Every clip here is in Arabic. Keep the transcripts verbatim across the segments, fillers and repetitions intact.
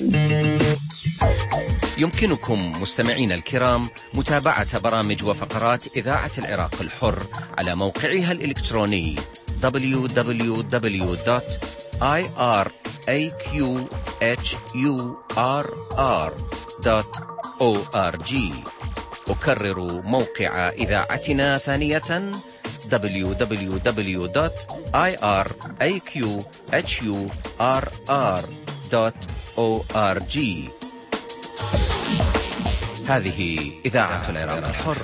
يمكنكم مستمعين الكرام متابعة برامج وفقرات إذاعة العراق الحر على موقعها الإلكتروني دبليو دبليو دبليو دوت آي آر إيه كيو إتش يو آر آر دوت أو آر جي. أكرر موقع إذاعتنا ثانية دبليو دبليو دبليو دوت آي آر إيه كيو إتش يو آر آر دوت أو آر جي. هذه إذاعة العراق الحر.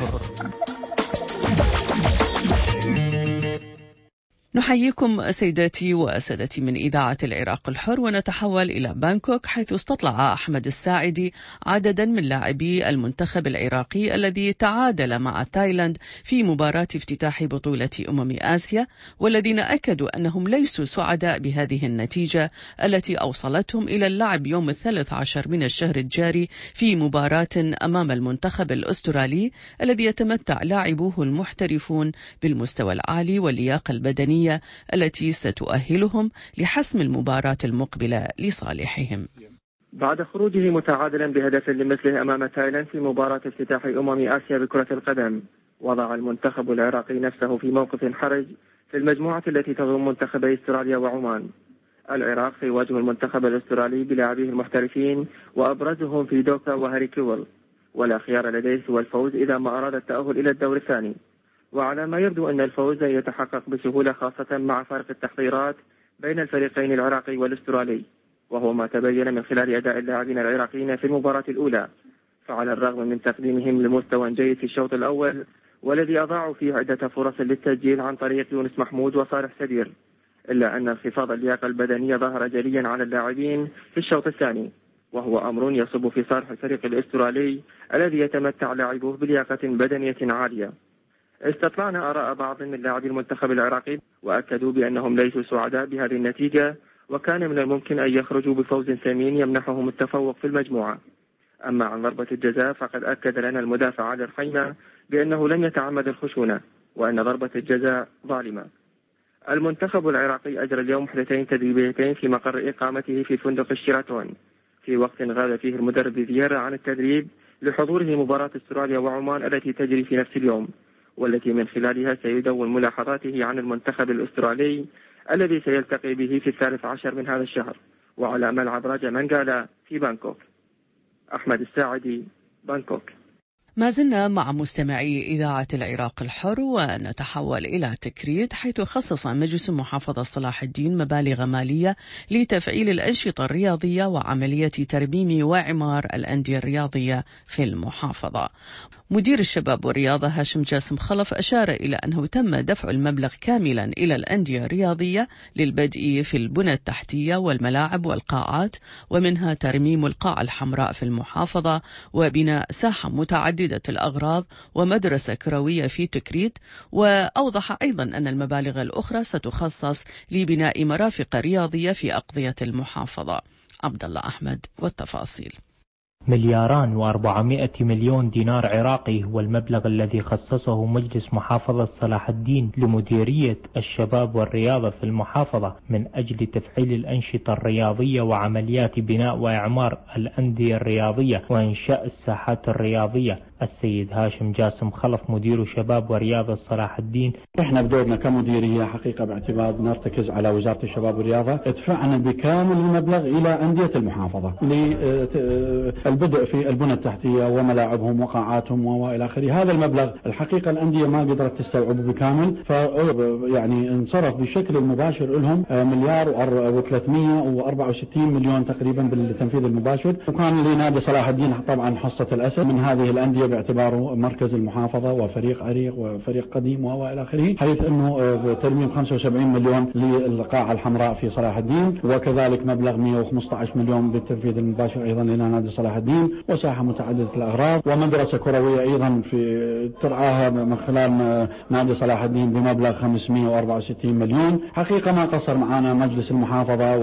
نحييكم سيداتي وسادتي من إذاعة العراق الحر، ونتحول إلى بانكوك، حيث استطلع أحمد الساعدي عددا من لاعبي المنتخب العراقي الذي تعادل مع تايلاند في مباراة افتتاح بطولة أمم آسيا، والذين أكدوا أنهم ليسوا سعداء بهذه النتيجة التي أوصلتهم إلى اللعب يوم الثالث عشر من الشهر الجاري في مباراة أمام المنتخب الأسترالي الذي يتمتع لاعبوه المحترفون بالمستوى العالي واللياقة البدنية التي ستؤهلهم لحسم المباراة المقبلة لصالحهم. بعد خروجه متعادلا بهدف لمثله أمام تايلاند في مباراة افتتاح أمم آسيا بكرة القدم، وضع المنتخب العراقي نفسه في موقف حرج في المجموعة التي تضم منتخبي استراليا وعمان. العراق سيواجه المنتخب الأسترالي بلاعبيه المحترفين وأبرزهم في دوكا وهاري كيول، ولا خيار لديه سوى الفوز إذا ما أراد التأهل إلى الدور الثاني. وعلى ما يبدو أن الفوز يتحقق بسهولة، خاصة مع فرق التحضيرات بين الفريقين العراقي والأسترالي، وهو ما تبين من خلال أداء اللاعبين العراقيين في المباراة الأولى. فعلى الرغم من تقديمهم لمستوى جيد في الشوط الأول، والذي أضاعوا فيه عدة فرص للتسجيل عن طريق يونس محمود وصالح سدير، إلا أن انخفاض اللياقة البدنية ظهر جليا على اللاعبين في الشوط الثاني، وهو أمر يصب في صالح الفريق الأسترالي الذي يتمتع لاعبوه بلياقة بدنية عالية. استطلعنا آراء بعض من لاعبي المنتخب العراقي وأكدوا بأنهم ليسوا سعداء بهذه النتيجة، وكان من الممكن أن يخرجوا بفوز ثمين يمنحهم التفوق في المجموعة. أما عن ضربة الجزاء فقد أكد لنا المدافع علي الخيمة بأنه لم يتعمد الخشونة، وأن ضربة الجزاء ظالمة. المنتخب العراقي أجرى اليوم وحدتين تدريبيتين في مقر إقامته في فندق الشيراتون، في وقت غاب فيه المدرب فييرا عن التدريب لحضوره مباراة استراليا وعمان التي تجري في نفس اليوم، والتي من خلالها سيدون ملاحظاته عن المنتخب الأسترالي الذي سيلتقي به في الثالث عشر من هذا الشهر، وعلى ملعب راجا منغالا في بانكوك. أحمد الساعدي، بانكوك. ما زلنا مع مستمعي إذاعة العراق الحر، ونتحول إلى تكريت، حيث خصص مجلس محافظة صلاح الدين مبالغ مالية لتفعيل الأنشطة الرياضية وعملية ترميم وإعمار الأندية الرياضية في المحافظة. مدير الشباب والرياضة هاشم جاسم خلف أشار إلى أنه تم دفع المبلغ كاملا إلى الأندية الرياضية للبدء في البنى التحتية والملاعب والقاعات، ومنها ترميم القاعة الحمراء في المحافظة وبناء ساحة متعددة الأغراض ومدرسة كروية في تكريت. وأوضح أيضا أن المبالغ الأخرى ستخصص لبناء مرافق رياضية في أقضية المحافظة. عبد الله أحمد والتفاصيل. ملياران وأربعمائة مليون دينار عراقي هو المبلغ الذي خصصه مجلس محافظة صلاح الدين لمديرية الشباب والرياضة في المحافظة من أجل تفعيل الأنشطة الرياضية وعمليات بناء وإعمار الأندية الرياضية وإنشاء الساحات الرياضية. السيد هاشم جاسم خلف مدير شباب ورياضة صلاح الدين: احنا بدورنا كمديرية حقيقة باعتبار نرتكز على وزارة الشباب والرياضة، ادفعنا بكامل المبلغ إلى أندية المحافظة للبدء في البنى التحتية وملاعبهم وقاعاتهم وإلى آخره. هذا المبلغ الحقيقة الأندية ما قدرت تستوعبه بكامل، ف يعني انصرف بشكل مباشر لهم مليار وثلاثمائة وأربعة وستين مليون تقريبا بالتنفيذ المباشر، وكان لنادي صلاح الدين طبعا حصة الأسد من هذه الأندية باعتباره مركز المحافظة وفريق عريق وفريق قديم وإلى آخره، حيث أنه ترميم خمسة وسبعين مليون للقاعة الحمراء في صلاح الدين، وكذلك مبلغ مئة وخمسة عشر مليون بالتنفيذ المباشر أيضا لنادي صلاح الدين، وساحة متعددة الأغراض، ومدرسة كروية أيضا في ترعاها من خلال نادي صلاح الدين بمبلغ خمسمائة وأربعة وستين مليون. حقيقة ما قصر معنا مجلس المحافظة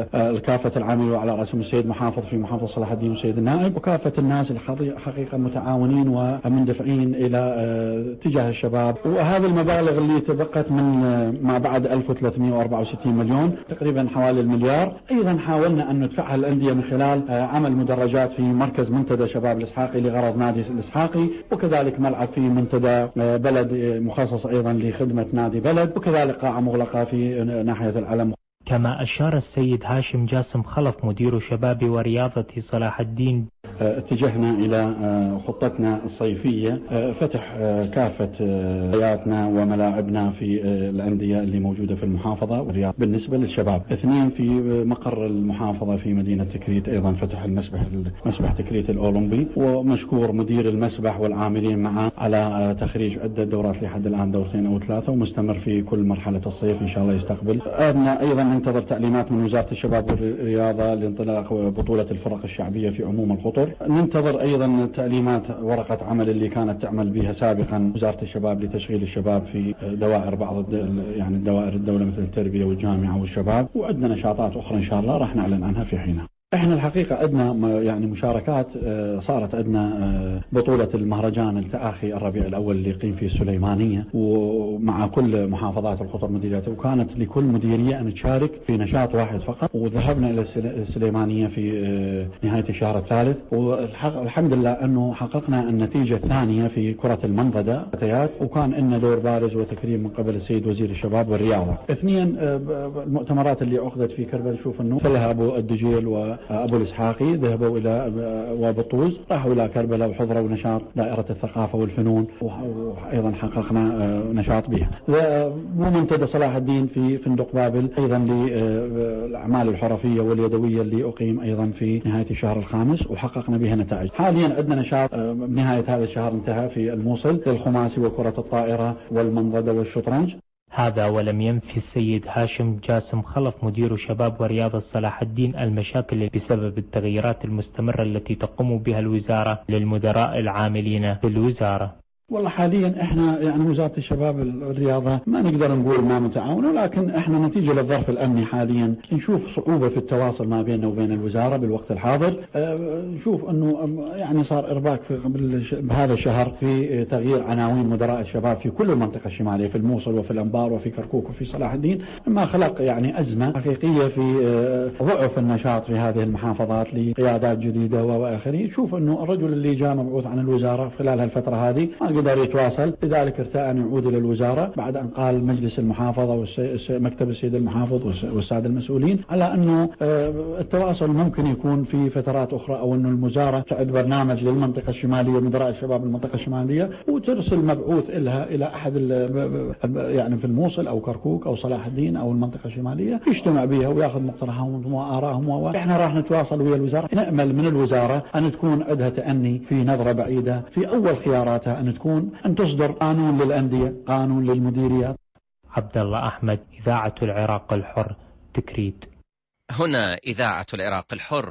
والكافة العاملين على رأسهم السيد محافظ في محافظة صلاح الدين والسيد النائب وكافة الناس الحقيقة متعاونة متعاونين ومندفعين إلى تجاه الشباب. وهذه المبالغ اللي تبقت من ما بعد ألف وثلاثمئة وأربعة وستين مليون تقريبا حوالي المليار، أيضا حاولنا أن ندفعها الأندية من خلال عمل مدرجات في مركز منتدى شباب الإسحاقي لغرض نادي الإسحاقي، وكذلك ملعب في منتدى بلد مخصص أيضا لخدمة نادي بلد، وكذلك قاعة مغلقة في ناحية العلم. كما أشار السيد هاشم جاسم خلف مدير شباب ورياضة صلاح الدين اتجهنا إلى خطتنا الصيفية، فتح كافة حياتنا وملاعبنا في الأندية اللي موجودة في المحافظة والرياض بالنسبة للشباب. اثنين، في مقر المحافظة في مدينة تكريت أيضا فتح المسبح مسبح تكريت الأولمبي، ومشكور مدير المسبح والعاملين معه على تخريج عدة دورات لحد الآن دورتين أو ثلاثة، ومستمر في كل مرحلة الصيف إن شاء الله يستقبل. أنا أيضا ننتظر تعليمات من وزارة الشباب والرياضة لانطلاق بطولة الفرق الشعبية في عموم القطر. ننتظر أيضا تعليمات ورقة عمل اللي كانت تعمل بها سابقا وزارة الشباب لتشغيل الشباب في دوائر بعض يعني دوائر الدولة مثل التربية والجامعة والشباب، وعندنا نشاطات أخرى إن شاء الله راح نعلن عنها في حينها. احنا الحقيقة عندنا يعني مشاركات، صارت عندنا بطولة المهرجان التآخي الربيع الأول اللي يقيم في السليمانية ومع كل محافظات القطر مديريات، وكانت لكل مديرية أن تشارك في نشاط واحد فقط، وذهبنا إلى السليمانية في نهاية الشهر الثالث، والحمد لله أنه حققنا النتيجة الثانية في كرة المنضدة فتيات، وكان لنا دور بارز وتكريم من قبل السيد وزير الشباب والرياضة. اثنين، المؤتمرات اللي عقدت في كربلاء شوف النور مثلها أبو الدجيل و أبو الإسحاقي ذهبوا إلى وبطوز، راحوا إلى كربلاء وحضروا نشاط دائرة الثقافة والفنون، وأيضا حققنا نشاط بها. ومنتدى صلاح الدين في فندق بابل أيضا للأعمال الحرفية واليدوية اللي أقيم أيضا في نهاية الشهر الخامس، وحققنا بها نتائج. حاليا عندنا نشاط بنهاية هذا الشهر انتهى في الموصل للخماسي وكرة الطائرة والمنضدة والشطرنج. هذا ولم ينفي السيد هاشم جاسم خلف مدير شباب ورياضة صلاح الدين المشاكل بسبب التغييرات المستمرة التي تقوم بها الوزارة للمدراء العاملين في الوزارة. والله حاليا احنا يعني وزارة الشباب والرياضة ما نقدر نقول ما متعاونة، ولكن احنا نتيجة للظرف الامني حاليا نشوف صعوبة في التواصل ما بيننا وبين الوزارة بالوقت الحاضر. اه نشوف انه يعني صار ارباك في بهذا الشهر في تغيير عناوين مدراء الشباب في كل المنطقة الشمالية، في الموصل وفي الانبار وفي كركوك وفي صلاح الدين، ما خلق يعني ازمة حقيقية في اه ضعف النشاط في هذه المحافظات لقيادات جديدة واخره. شوف انه الرجل اللي جاء مبعوث عن الوزارة خلال هالفترة هذه قدر يتواصل، لذلك ارتأى أن يعود إلى الوزارة بعد أن قال مجلس المحافظة ومكتب السيد المحافظ والسادة المسؤولين على أنه التواصل ممكن يكون في فترات أخرى، أو أنه الوزارة تعد برنامج للمنطقة الشمالية ومدراء الشباب المنطقة الشمالية وترسل مبعوث إلها إلى أحد يعني في الموصل أو كركوك أو صلاح الدين أو المنطقة الشمالية يجتمع بها ويأخذ مقترحهم وآرائهم، وإحنا راح نتواصل ويا الوزارة. نأمل من الوزارة أن تكون عندها تأني في نظرة بعيدة في أول خياراتها، أن تكون أن تصدر قانون للأندية، قانون للمديريات. عبد الله أحمد، إذاعة العراق الحر، تكريت. هنا إذاعة العراق الحر.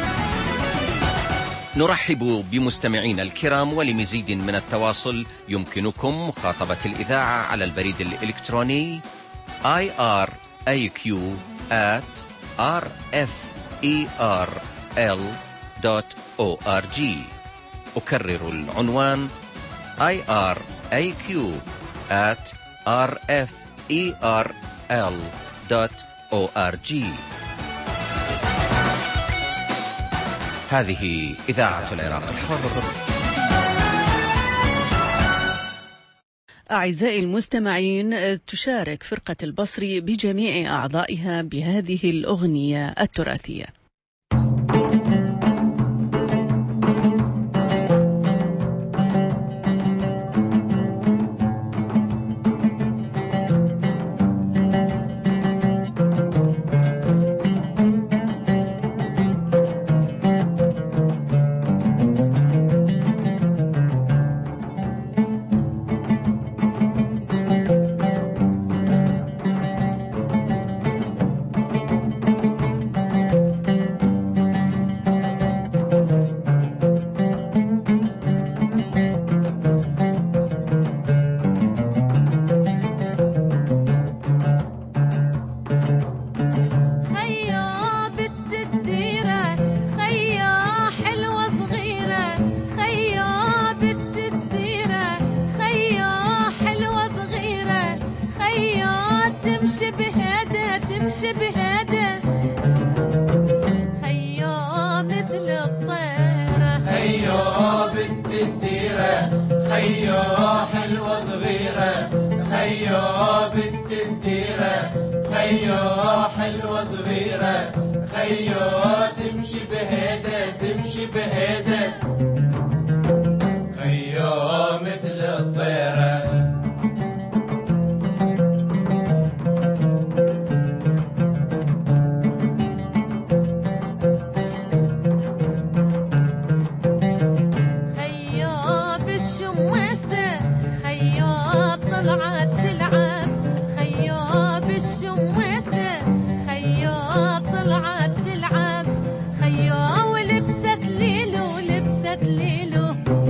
نرحب بمستمعينا الكرام، ولمزيد من التواصل يمكنكم مخاطبة الإذاعة على البريد الإلكتروني آي آر إيه كيو آت آر إف إي آر إل دوت أو آر جي. أكرر العنوان آي آر إيه كيو آت آر إف إي آر إل دوت أو آر جي. هذه إذاعة العراق الحر. أعزائي المستمعين، تشارك فرقة البصري بجميع أعضائها بهذه الأغنية التراثية. تمشي بهدى خيو مثل الطيرة خيو بنت الديرة خيو حلوة صغيرة خيو بنت الديرة خيو حلوة صغيرة خيو تمشي بهدى تمشي بهدى خيو مثل الطيرة طلعت تلعب خيو بالشموسة خيو طلعت تلعب خيو ولبست ليلو لبست ليلو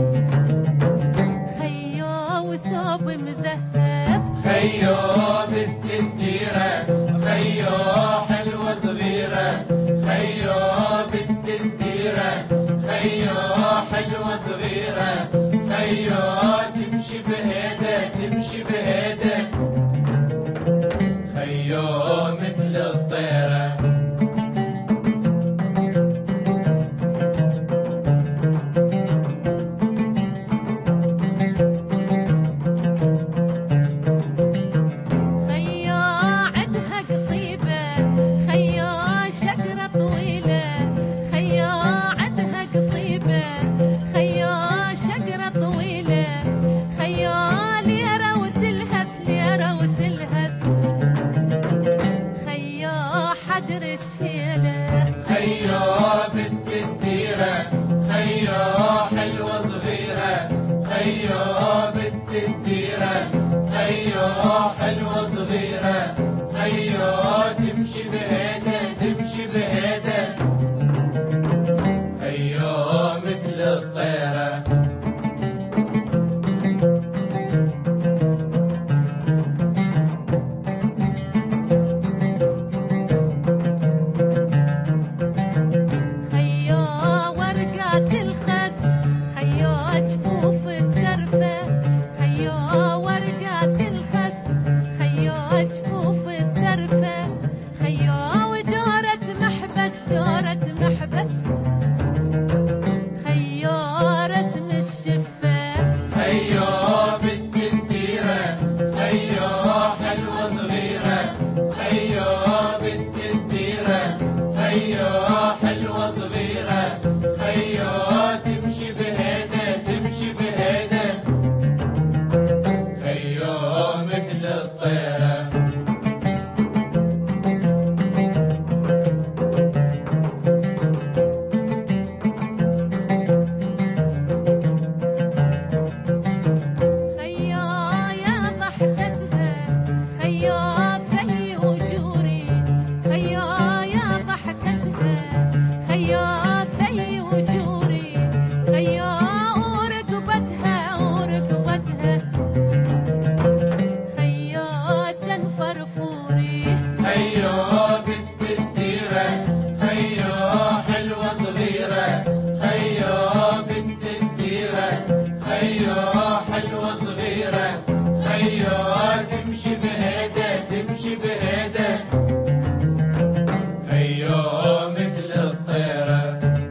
خيو وثوب مذهب خيو بنت الديرة خيو حلوة صغيرة خيو بنت الديرة خيو حلوة صغيرة خيو تمشي بهدى تمشي بهدى خيو مثل الطيرة خيو عدها قصيبة خيو شجرة طويلة خيو عدها قصيبة خيو شجرة طويلة خيو ليرة وتلهث ليرة وتلهث خيو حدر الشيلة خيو بنت الديرة خيو حلوة صغيرة خيو بنت الديرة خيو حلوة صغيرة خيو تمشي بهدى تمشي بهدى خيو مثل الطيرة خيو ورقات الخس خيو جفوف الترفة خيو ورقات الخس خيو جفوف الترفة خيو ودورة محبس دورة محبس خيو رسم الشفاف خيو بنت الديرة خيو حلوة صغيرة خيو بنت الديرة خيو حلوة صغيرة خيو تمشي بهدى تمشي بهدى خيو مثل الطيرة خيو يا ضحكتها خيو في وجوري خيو يا ضحكتها خيو في وجوري خيو ورقبتها ورقبتها خيو جنفر فوري خيو بنت الديرة خيو حلوة صغيرة خيو بنت الديرة خيو حلوة صغيرة خيو تمشي بهدى تمشي بهدى خيو مثل الطيرة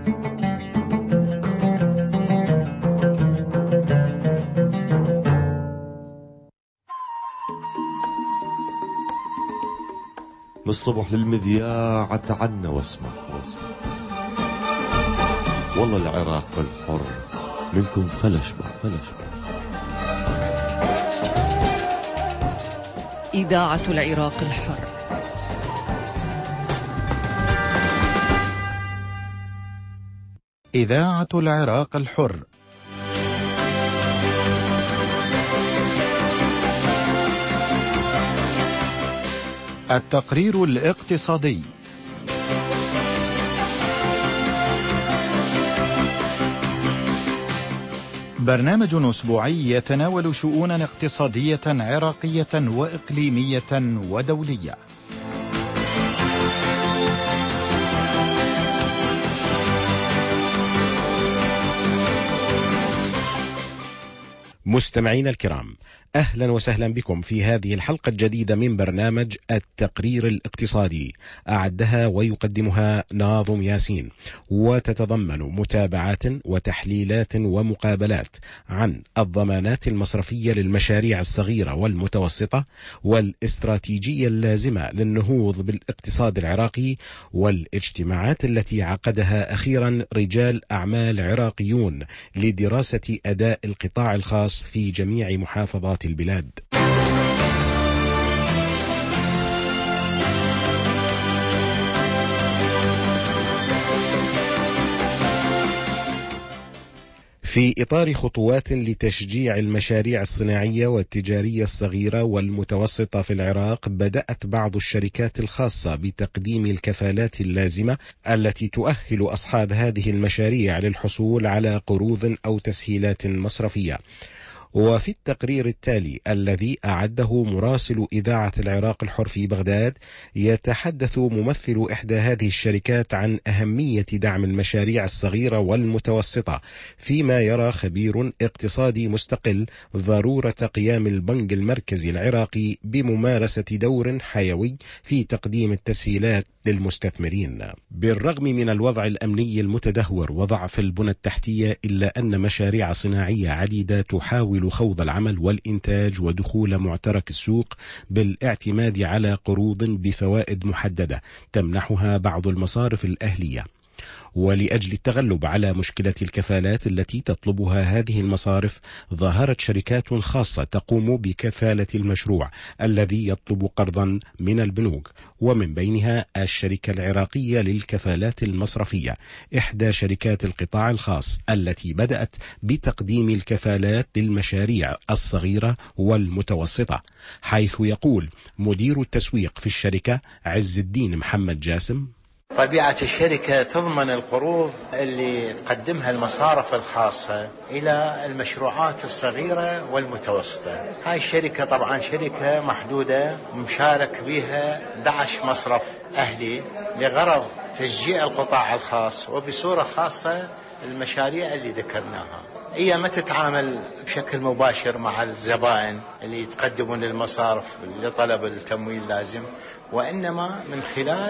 من الصبح للمذياع تعنا واسمع واسمع والله العراق الحر منكم فلشبع فلشبع. إذاعة العراق الحر. إذاعة العراق الحر. التقرير الاقتصادي. برنامج أسبوعي يتناول شؤونا اقتصادية عراقية وإقليمية ودولية. مستمعين الكرام، أهلا وسهلا بكم في هذه الحلقة الجديدة من برنامج التقرير الاقتصادي، أعدها ويقدمها ناظم ياسين، وتتضمن متابعات وتحليلات ومقابلات عن الضمانات المصرفية للمشاريع الصغيرة والمتوسطة والاستراتيجية اللازمة للنهوض بالاقتصاد العراقي، والاجتماعات التي عقدها أخيرا رجال أعمال عراقيون لدراسة أداء القطاع الخاص في جميع محافظات البلاد. في إطار خطوات لتشجيع المشاريع الصناعية والتجارية الصغيرة والمتوسطة في العراق، بدأت بعض الشركات الخاصة بتقديم الكفالات اللازمة التي تؤهل أصحاب هذه المشاريع للحصول على قروض أو تسهيلات مصرفية. وفي التقرير التالي الذي أعده مراسل إذاعة العراق الحر في بغداد، يتحدث ممثل إحدى هذه الشركات عن أهمية دعم المشاريع الصغيرة والمتوسطة، فيما يرى خبير اقتصادي مستقل ضرورة قيام البنك المركزي العراقي بممارسة دور حيوي في تقديم التسهيلات للمستثمرين. بالرغم من الوضع الأمني المتدهور وضعف البنى التحتية، إلا أن مشاريع صناعية عديدة تحاول خوض العمل والإنتاج ودخول معترك السوق بالاعتماد على قروض بفوائد محددة تمنحها بعض المصارف الأهلية. ولأجل التغلب على مشكلة الكفالات التي تطلبها هذه المصارف، ظهرت شركات خاصة تقوم بكفالة المشروع الذي يطلب قرضا من البنوك، ومن بينها الشركة العراقية للكفالات المصرفية، إحدى شركات القطاع الخاص التي بدأت بتقديم الكفالات للمشاريع الصغيرة والمتوسطة، حيث يقول مدير التسويق في الشركة عز الدين محمد جاسم: طبيعة الشركة تضمن القروض اللي تقدمها المصارف الخاصة إلى المشروعات الصغيرة والمتوسطة. هاي الشركة طبعا شركة محدودة مشارك بها أحد عشر مصرف أهلي لغرض تشجيع القطاع الخاص، وبصورة خاصة المشاريع اللي ذكرناها. هي ما تتعامل بشكل مباشر مع الزبائن اللي يتقدمون للمصارف لطلب التمويل اللازم، وإنما من خلال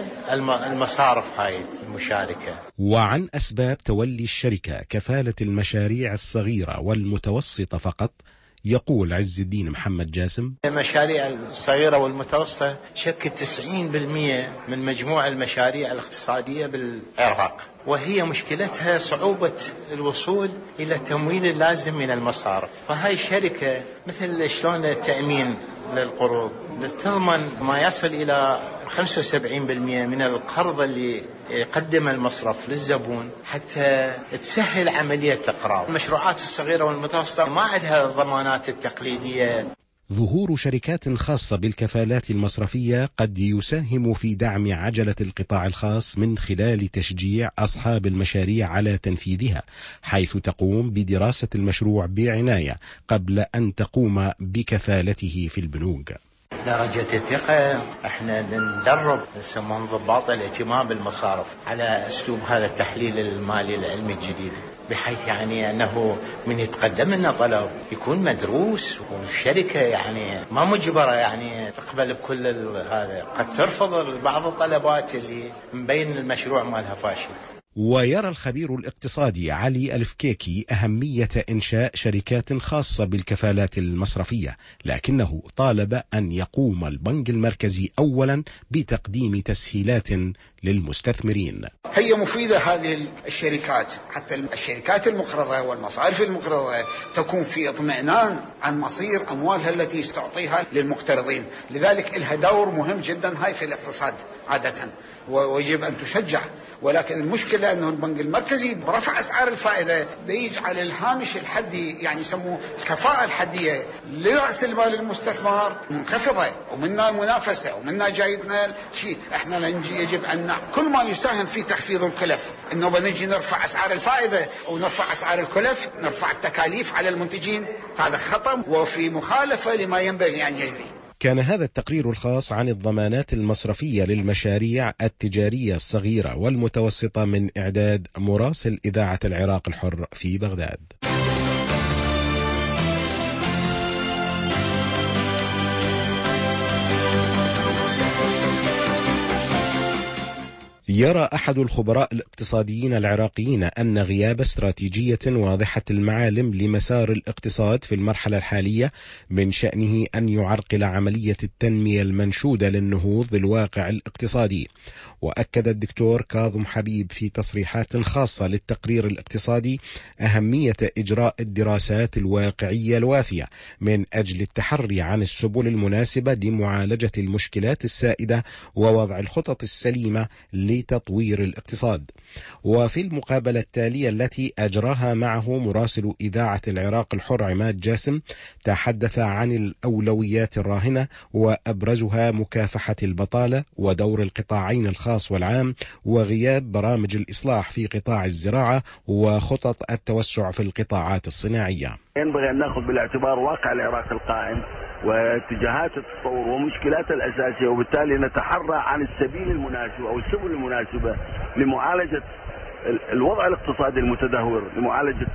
المصارف هاي المشاركة. وعن أسباب تولي الشركة كفالة المشاريع الصغيرة والمتوسطة فقط، يقول عز الدين محمد جاسم: المشاريع الصغيرة والمتوسطة تشكل تسعين بالمئة من مجموع المشاريع الاقتصادية بالعراق، وهي مشكلتها صعوبة الوصول إلى التمويل اللازم من المصارف. فهاي الشركة مثل شلون التأمين للقروض تضمن ما يصل إلى خمسة وسبعين بالمئة من القرض اللي يقدم المصرف للزبون حتى تسهل عملية الإقراض. المشروعات الصغيرة والمتوسطة ما عندها الضمانات التقليدية. ظهور شركات خاصة بالكفالات المصرفية قد يساهم في دعم عجلة القطاع الخاص من خلال تشجيع أصحاب المشاريع على تنفيذها، حيث تقوم بدراسة المشروع بعناية قبل أن تقوم بكفالته في البنوك. درجة الثقة احنا ندرب يسمون ضباط الائتمان بالمصارف على اسلوب هذا التحليل المالي العلمي الجديد، بحيث يعني انه من يتقدم لنا طلب يكون مدروس، والشركة يعني ما مجبرة يعني تقبل بكل هذا، قد ترفض بعض الطلبات اللي مبين المشروع مالها فاشل. ويرى الخبير الاقتصادي علي الفكيكي أهمية إنشاء شركات خاصة بالكفالات المصرفية، لكنه طالب أن يقوم البنك المركزي أولا بتقديم تسهيلات للمستثمرين. هي مفيدة هذه الشركات، حتى الشركات المقرضة والمصارف المقرضة تكون في اطمئنان عن مصير أموالها التي تعطيها للمقترضين، لذلك لها دور مهم جدا هاي في الاقتصاد عادة، ويجب أن تشجع. ولكن المشكلة أنه البنك المركزي برفع أسعار الفائدة بيجعل الهامش الحدي، يعني يسموه الكفاءة الحدية لرأس المال المستثمر منخفضة، ومنا المنافسة ومنا جايتنا شيء. احنا يجب أن كل ما يساهم في تخفيض الكلف، انه بنجي نرفع اسعار الفائده او نرفع اسعار الكلف، نرفع التكاليف على المنتجين، هذا خطأ وفي مخالفه لما ينبغي ان يجري. كان هذا التقرير الخاص عن الضمانات المصرفية للمشاريع التجارية الصغيرة والمتوسطة من إعداد مراسل إذاعة العراق الحر في بغداد. يرى أحد الخبراء الاقتصاديين العراقيين أن غياب استراتيجية واضحة المعالم لمسار الاقتصاد في المرحلة الحالية من شأنه أن يعرقل عملية التنمية المنشودة للنهوض بالواقع الاقتصادي. وأكد الدكتور كاظم حبيب في تصريحات خاصة للتقرير الاقتصادي أهمية إجراء الدراسات الواقعية الوافية من أجل التحري عن السبل المناسبة لمعالجة المشكلات السائدة ووضع الخطط السليمة لتطوير الاقتصاد. وفي المقابلة التالية التي أجراها معه مراسل إذاعة العراق الحر عماد جاسم، تحدث عن الأولويات الراهنة وأبرزها مكافحة البطالة ودور القطاعين الخاص والعام وغياب برامج الإصلاح في قطاع الزراعة وخطط التوسع في القطاعات الصناعية. ينبغي أن نأخذ بالاعتبار واقع العراق القائم واتجاهات التطور ومشكلاته الأساسية، وبالتالي نتحرى عن السبيل المناسب أو السبل المناسبة لمعالجة الوضع الاقتصادي المتدهور، لمعالجة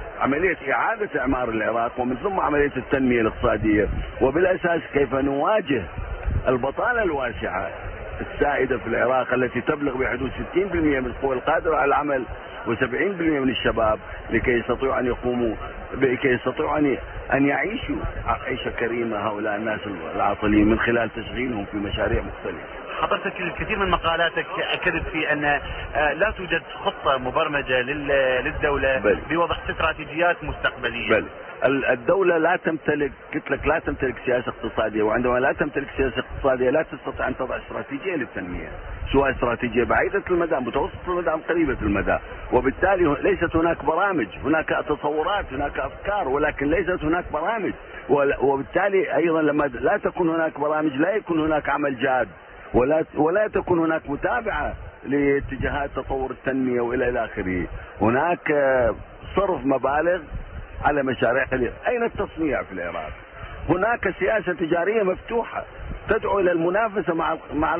عملية إعادة إعمار العراق ومن ثم عملية التنمية الاقتصادية، وبالأساس كيف نواجه البطالة الواسعة السائدة في العراق التي تبلغ بحدود ستين بالمئة من القوى القادرة على العمل وسبعين بالمئة من الشباب، لكي يستطيعوا أن يقوموا لكي يستطيعوا أن أن يعيشوا عيشة كريمة هؤلاء الناس العاطلين من خلال تشغيلهم في مشاريع مختلفة. حضرتك الكثير من مقالاتك أكدت في أن لا توجد خطة مبرمجة للدولة بل. بوضع استراتيجيات مستقبلية. بل. الدولة لا تمتلك قلت لك لا تمتلك سياسة اقتصادية، وعندما لا تمتلك سياسة اقتصادية لا تستطيع أن تضع استراتيجية للتنمية، سواء استراتيجية بعيدة المدى متوسطة المدى أم قريبة المدى، وبالتالي ليست هناك برامج، هناك تصورات، هناك أفكار، ولكن ليست هناك برامج، وبالتالي أيضا لما لا تكون هناك برامج لا يكون هناك عمل جاد، ولا ولا تكون هناك متابعة لاتجاهات تطور التنمية وإلى آخره. هناك صرف مبالغ على مشاريع قليلة. أين التصنيع في العراق؟ هناك سياسة تجارية مفتوحة تدعو إلى المنافسة مع مع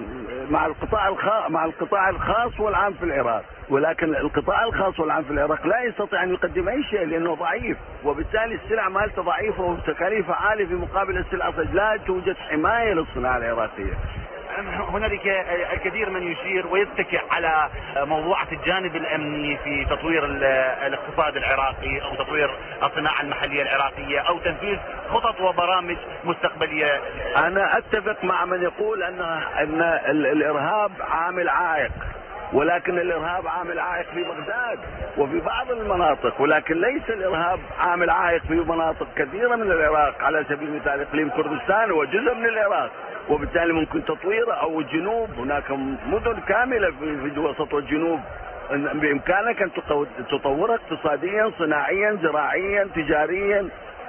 مع القطاع الخاص مع القطاع الخاص والعام في العراق، ولكن القطاع الخاص والعام في العراق لا يستطيع أن يقدم أي شيء لأنه ضعيف، وبالتالي السلع مالته ضعيفة وتكاليفها عالية في مقابل السلع، لا توجد حماية للصناعة العراقية. هنالك الكثير من يشير ويتكئ على موضوعة الجانب الأمني في تطوير الاقتصاد العراقي أو تطوير الصناعة المحلية العراقية أو تنفيذ خطط وبرامج مستقبلية. أنا أتفق مع من يقول أن أن الإرهاب عامل عائق، ولكن الإرهاب عامل عائق في بغداد وفي بعض المناطق، ولكن ليس الإرهاب عامل عائق في مناطق كثيرة من العراق، على سبيل المثال إقليم كردستان هو جزء من العراق، وبالتالي ممكن تطويره، أو الجنوب هناك مدن كاملة في وسط والجنوب بإمكانك أن تطورها اقتصاديا صناعيا زراعيا تجاريا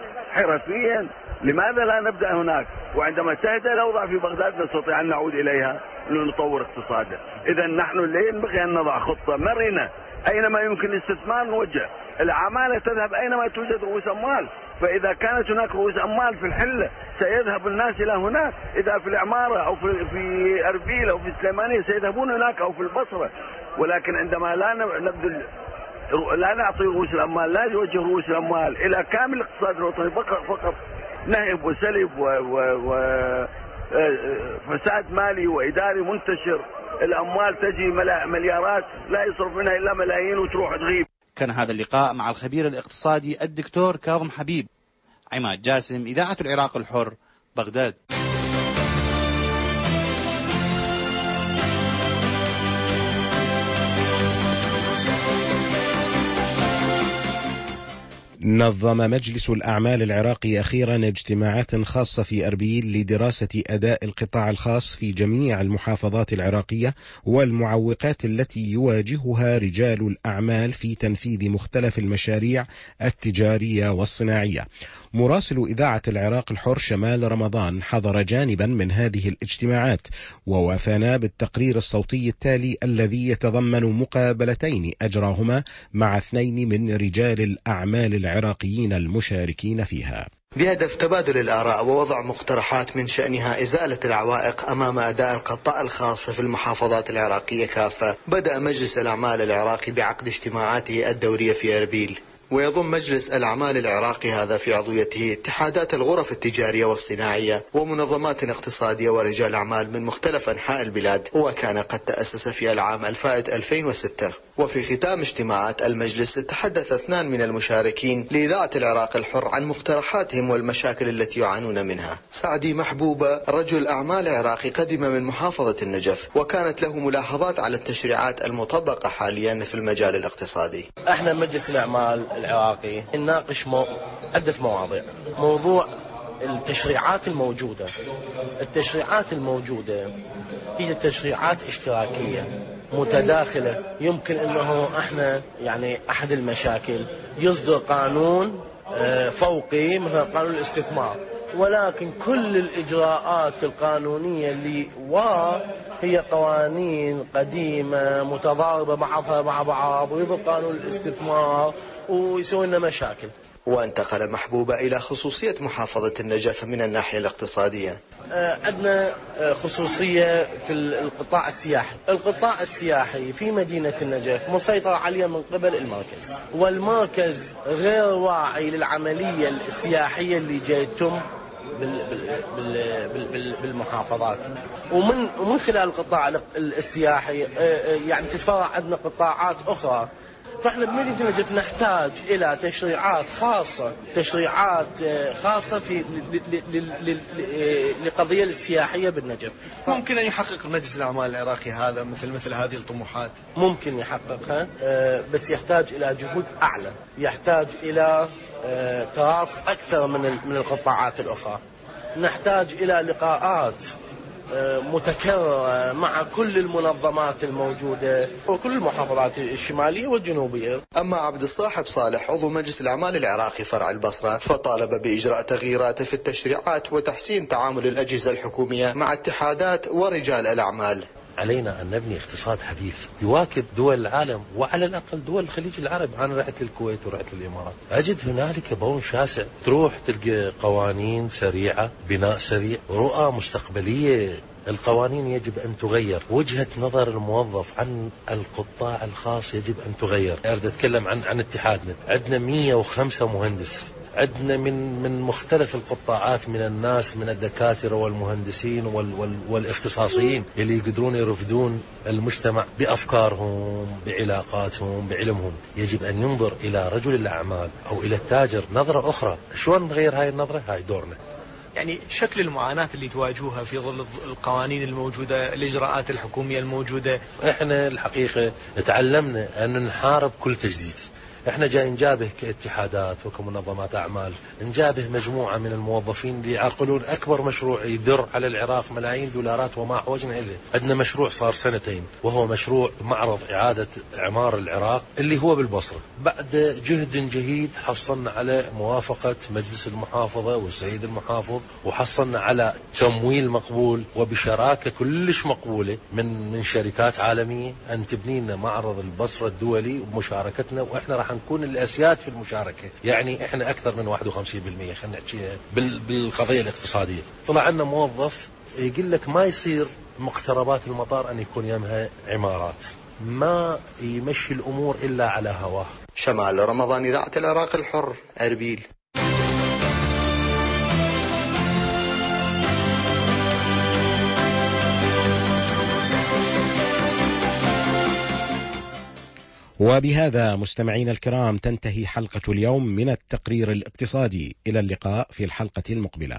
حرفيا. لماذا لا نبدأ هناك؟ وعندما تهدأ الأوضاع في بغداد نستطيع أن نعود إليها لنطور اقتصادها. إذا نحن ينبغي أن نضع خطة مرنة، أينما يمكن الاستثمار نوجه، العمالة تذهب أينما توجد رؤوس أموال، فإذا كانت هناك رؤوس أموال في الحلة سيذهب الناس إلى هناك، إذا في العمارة أو في, في أربيل أو في سليمانية سيذهبون هناك أو في البصرة، ولكن عندما لا نبذل لا نعطي رؤوس الأموال، لا يوجه رؤوس الأموال إلى كامل الاقتصاد الوطني، فقط نهب وسلب وفساد مالي وإداري منتشر، الأموال تجي مليارات لا يصرف منها إلا ملايين وتروح تغيب. كان هذا اللقاء مع الخبير الاقتصادي الدكتور كاظم حبيب. عماد جاسم، إذاعة العراق الحر، بغداد. نظم مجلس الأعمال العراقي أخيرا اجتماعات خاصة في أربيل لدراسة أداء القطاع الخاص في جميع المحافظات العراقية والمعوقات التي يواجهها رجال الأعمال في تنفيذ مختلف المشاريع التجارية والصناعية. مراسل إذاعة العراق الحر شمال رمضان حضر جانبا من هذه الاجتماعات ووافانا بالتقرير الصوتي التالي الذي يتضمن مقابلتين أجراهما مع اثنين من رجال الأعمال العراقيين المشاركين فيها بهدف تبادل الآراء ووضع مقترحات من شأنها إزالة العوائق أمام أداء القطاع الخاص في المحافظات العراقية كافة. بدأ مجلس الأعمال العراقي بعقد اجتماعاته الدورية في أربيل ويضم مجلس الأعمال العراقي هذا في عضويته اتحادات الغرف التجارية والصناعية ومنظمات اقتصادية ورجال أعمال من مختلف أنحاء البلاد، وكان قد تأسس في العام الفائت ألفين وستة. وفي ختام اجتماعات المجلس تحدث اثنان من المشاركين لإذاعة العراق الحر عن مقترحاتهم والمشاكل التي يعانون منها. سعدي محبوبة رجل أعمال عراقي قدم من محافظة النجف، وكانت له ملاحظات على التشريعات المطبقة حاليا في المجال الاقتصادي. احنا مجلس الأعمال العراقي نناقش مو... عدة مواضيع. موضوع التشريعات الموجودة. التشريعات الموجودة هي تشريعات اشتراكية متداخلة. يمكن انه احنا يعني احد المشاكل يصدر قانون فوقي مثل قانون الاستثمار، ولكن كل الاجراءات القانونية اللي ورا هي قوانين قديمة متضاربة بعضها مع بعض، ويضر قانون الاستثمار ويسوي لنا مشاكل. وانتقل محبوبة إلى خصوصية محافظة النجف من الناحية الاقتصادية. عندنا خصوصية في القطاع السياحي. القطاع السياحي في مدينة النجف مسيطر عليه من قبل المركز، والمركز غير واعي للعملية السياحية اللي جايتم بالمحافظات. ومن ومن خلال القطاع السياحي يعني تتفرع عندنا قطاعات أخرى. فاحنا بمدينة النجف نحتاج إلى تشريعات خاصة، تشريعات خاصة في لقضية السياحية بالنجف. ممكن أن يحقق مجلس الأعمال العراقي هذا مثل مثل هذه الطموحات؟ ممكن يحققها، بس يحتاج إلى جهود أعلى، يحتاج إلى تراص أكثر من من القطاعات الأخرى. نحتاج إلى لقاءات متكررة مع كل المنظمات الموجودة وكل المحافظات الشمالية والجنوبية. أما عبد الصاحب صالح عضو مجلس الأعمال العراقي فرع البصرة فطالب بإجراء تغييرات في التشريعات وتحسين تعامل الأجهزة الحكومية مع اتحادات ورجال الأعمال. علينا أن نبني اقتصاد حديث يواكب دول العالم وعلى الأقل دول الخليج العربي. أنا رحت للكويت ورحت للإمارات، أجد هنالك بون شاسع، تروح تلقى قوانين سريعة، بناء سريع، رؤى مستقبلية. القوانين يجب أن تغير، وجهة نظر الموظف عن القطاع الخاص يجب أن تغير. أريد أتكلم عن عن اتحادنا. عندنا مئة وخمسة مهندس، عندنا من من مختلف القطاعات من الناس، من الدكاترة والمهندسين وال وال والاختصاصيين اللي يقدرون يرفدون المجتمع بأفكارهم، بعلاقاتهم، بعلمهم. يجب أن ينظر إلى رجل الأعمال أو إلى التاجر نظرة أخرى. شلون نغير هاي النظرة؟ هاي دورنا. يعني شكل المعاناة اللي تواجهها في ظل القوانين الموجودة، الإجراءات الحكومية الموجودة. إحنا الحقيقة تعلمنا أن نحارب كل تجديد. احنا جاي نجابه كاتحادات وكمنظمات اعمال، نجابه مجموعه من الموظفين اللي يعرقلون اكبر مشروع يدر على العراق ملايين دولارات وما احوجنا اليه. عندنا مشروع صار سنتين وهو مشروع معرض اعاده اعمار العراق اللي هو بالبصره. بعد جهد جهيد حصلنا على موافقه مجلس المحافظه والسيد المحافظ، وحصلنا على تمويل مقبول وبشراكه كلش مقبوله من من شركات عالميه ان تبني لنا معرض البصره الدولي ومشاركتنا، واحنا راح نكون الأسياد في المشاركة. يعني إحنا أكثر من واحد وخمسين بالمئة خلينا نحكيها بالقضية الاقتصادية. طلع عنا موظف يقول لك ما يصير مقتربات المطار أن يكون يمها عمارات، ما يمشي الأمور إلا على هواه. شمال رمضان، إذاعة العراق الحر، أربيل. وبهذا مستمعينا الكرام تنتهي حلقة اليوم من التقرير الاقتصادي. إلى اللقاء في الحلقة المقبلة.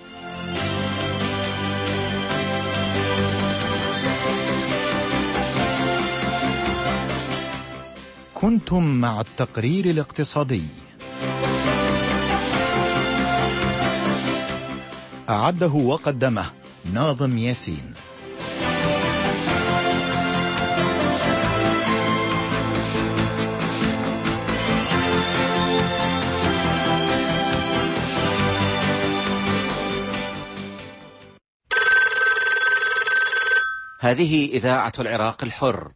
كنتم مع التقرير الاقتصادي، أعده وقدمه ناظم ياسين. هذه إذاعة العراق الحر.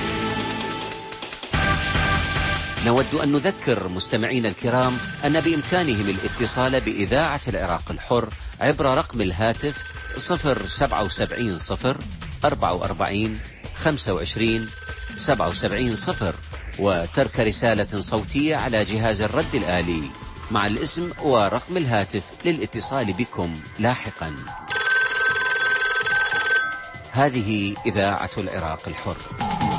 نود أن نذكر مستمعين الكرام أن بإمكانهم الاتصال بإذاعة العراق الحر عبر رقم الهاتف صفر سبعة وسبعين صفر أربعة وأربعين خمسة وعشرين سبعة وسبعين صفر وترك رسالة صوتية على جهاز الرد الآلي مع الاسم ورقم الهاتف للاتصال بكم لاحقا. هذه إذاعة العراق الحر.